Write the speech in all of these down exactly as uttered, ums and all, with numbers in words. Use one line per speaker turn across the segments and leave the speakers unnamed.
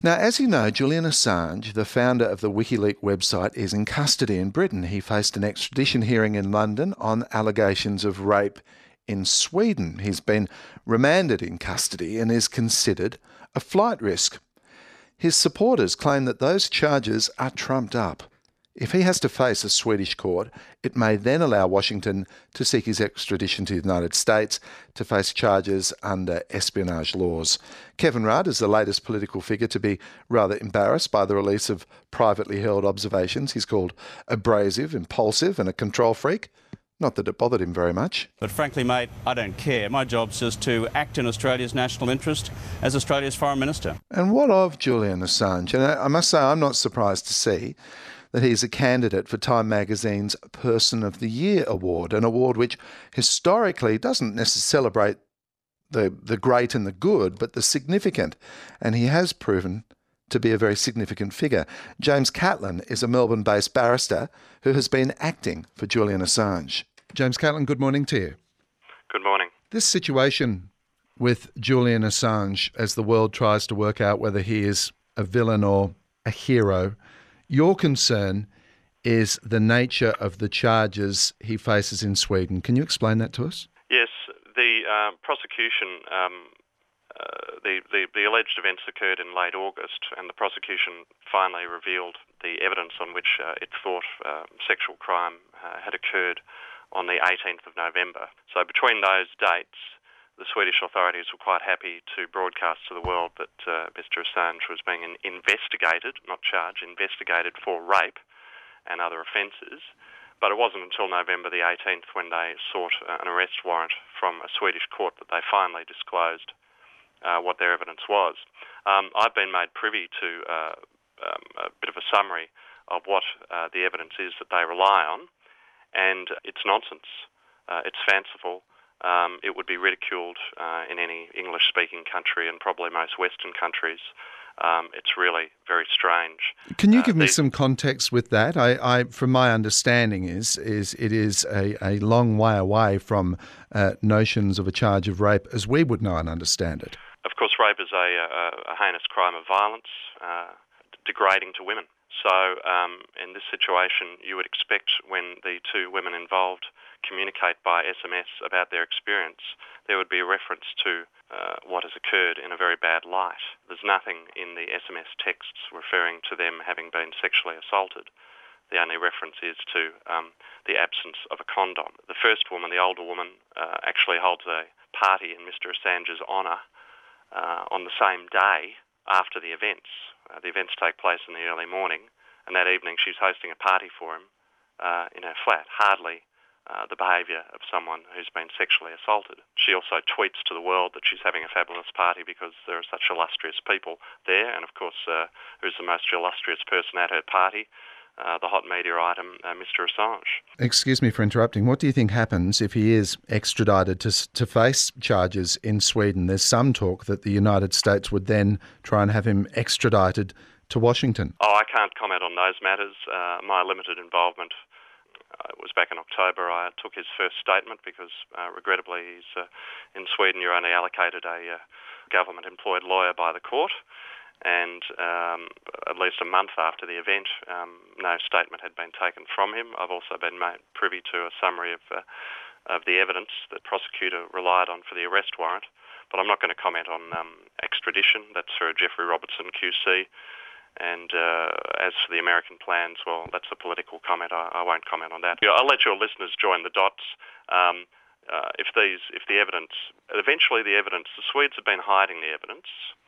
Now, as you know, Julian Assange, the founder of the WikiLeaks website, is in custody in Britain. He faced an extradition hearing in London on allegations of rape in Sweden. He's been remanded in custody and is considered a flight risk. His supporters claim that those charges are trumped up. If he has to face a Swedish court, it may then allow Washington to seek his extradition to the United States to face charges under espionage laws. Kevin Rudd is the latest political figure to be rather embarrassed by the release of privately held observations. He's called abrasive, impulsive and a control freak. Not that it bothered him very much.
But frankly, mate, I don't care. My job's just to act in Australia's national interest as Australia's Foreign Minister.
And what of Julian Assange? And I must say I'm not surprised to see that he's a candidate for Time magazine's Person of the Year award, an award which historically doesn't necessarily celebrate the, the great and the good, but the significant. And he has proven to be a very significant figure. James Catlin is a Melbourne-based barrister who has been acting for Julian Assange. James Catlin, good morning to you.
Good morning.
This situation with Julian Assange, as the world tries to work out whether he is a villain or a hero, your concern is the nature of the charges he faces in Sweden. Can you explain that to us?
Yes, the uh, prosecution, um, uh, the, the, the alleged events occurred in late August, and the prosecution finally revealed the evidence on which uh, it thought uh, sexual crime uh, had occurred on the eighteenth of November. So between those dates, the Swedish authorities were quite happy to broadcast to the world that uh, Mister Assange was being investigated, not charged, investigated for rape and other offences. But it wasn't until November the eighteenth when they sought an arrest warrant from a Swedish court that they finally disclosed uh, what their evidence was. Um, I've been made privy to uh, um, a bit of a summary of what uh, the evidence is that they rely on, and it's nonsense. Uh, it's fanciful. Um, it would be ridiculed uh, in any English-speaking country and probably most Western countries. Um, it's really very strange.
Can you
uh,
give me
these...
some context with that? I, I, from my understanding, is is it is a, a long way away from uh, notions of a charge of rape as we would know and understand it.
Of course, rape is a, a, a heinous crime of violence, uh, degrading to women. So um, in this situation, you would expect when the two women involved communicate by S M S about their experience, there would be a reference to uh, what has occurred in a very bad light. There's nothing in the S M S texts referring to them having been sexually assaulted. The only reference is to um, the absence of a condom. The first woman, the older woman, uh, actually holds a party in Mister Assange's honour uh, on the same day after the events. Uh, the events take place in the early morning, and that evening she's hosting a party for him uh, in her flat. Hardly uh, the behaviour of someone who's been sexually assaulted. She also tweets to the world that she's having a fabulous party because there are such illustrious people there, and of course, uh, who's the most illustrious person at her party? Uh, the hot media item, uh, Mister Assange.
Excuse me for interrupting. What do you think happens if he is extradited to to face charges in Sweden? There's some talk that the United States would then try and have him extradited to Washington.
Oh, I can't comment on those matters. Uh, my limited involvement uh, was back in October. I took his first statement because, uh, regrettably, he's uh, in Sweden. You're only allocated a uh, government-employed lawyer by the court. And um, at least a month after the event, um, no statement had been taken from him. I've also been made privy to a summary of uh, of the evidence that the prosecutor relied on for the arrest warrant. But I'm not going to comment on um, extradition. That's for Jeffrey Robertson Q C. And uh, as for the American plans, well, that's a political comment. I, I won't comment on that. I'll let your listeners join the dots. Um, uh, if these, if the evidence, eventually the evidence, the Swedes have been hiding the evidence.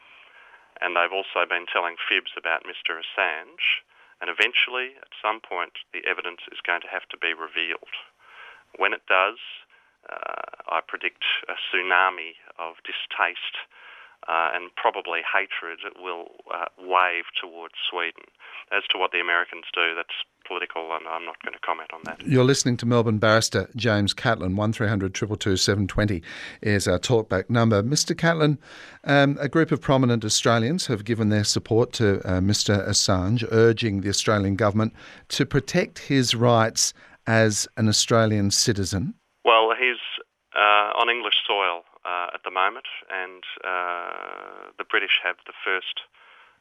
And they've also been telling fibs about Mister Assange. And eventually, at some point, the evidence is going to have to be revealed. When it does, uh, I predict a tsunami of distaste uh, and probably hatred will uh, wave towards Sweden. As to what the Americans do, that's political, and I'm not going to comment on that.
You're listening to Melbourne barrister James Catlin. one three hundred two two two seven two zero is our talkback number. Mister Catlin, um, a group of prominent Australians have given their support to uh, Mister Assange, urging the Australian government to protect his rights as an Australian citizen.
Well, he's uh, on English soil uh, at the moment, and uh, the British have the first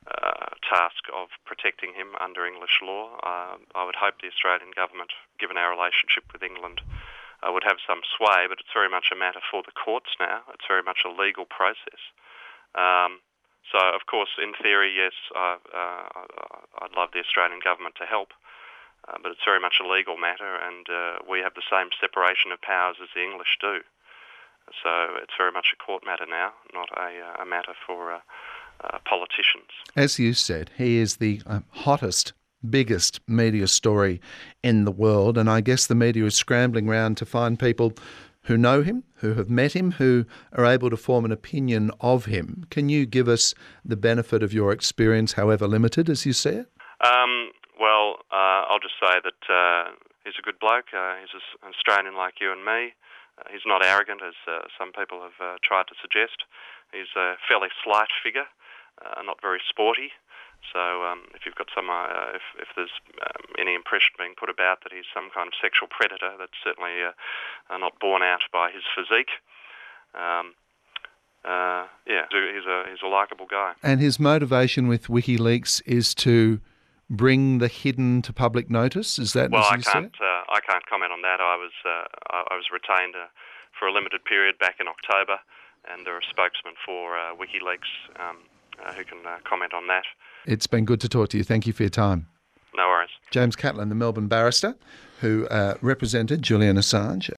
uh, task of protecting him under English law. Uh, I would hope the Australian government, given our relationship with England, uh, would have some sway, but it's very much a matter for the courts now. It's very much a legal process. Um, so, of course, in theory, yes, I, uh, I'd love the Australian government to help, uh, but it's very much a legal matter, and uh, we have the same separation of powers as the English do. So it's very much a court matter now, not a, a matter for uh, uh, politicians.
As you said, he is the uh, hottest, biggest media story in the world, and I guess the media is scrambling around to find people who know him, who have met him, who are able to form an opinion of him. Can you give us the benefit of your experience, however limited, as you see it?
Um, well, uh, I'll just say that uh, he's a good bloke. Uh, he's an Australian like you and me. Uh, he's not arrogant, as uh, some people have uh, tried to suggest. He's a fairly slight figure, uh, not very sporty. So um, if you've got some, uh, if, if there's um, any impression being put about that he's some kind of sexual predator, that's certainly uh, not borne out by his physique. Um, uh, yeah, he's a he's a likeable guy.
And his motivation with WikiLeaks is to bring the hidden to public notice. Is that
well?
As
I
you
can't.
say?
Uh, I can't comment on that. I was uh, I, I was retained uh, for a limited period back in October, and there are spokesmen for uh, WikiLeaks um, uh, who can uh, comment on that.
It's been good to talk to you. Thank you for your time.
No worries.
James Catlin, the Melbourne barrister who uh, represented Julian Assange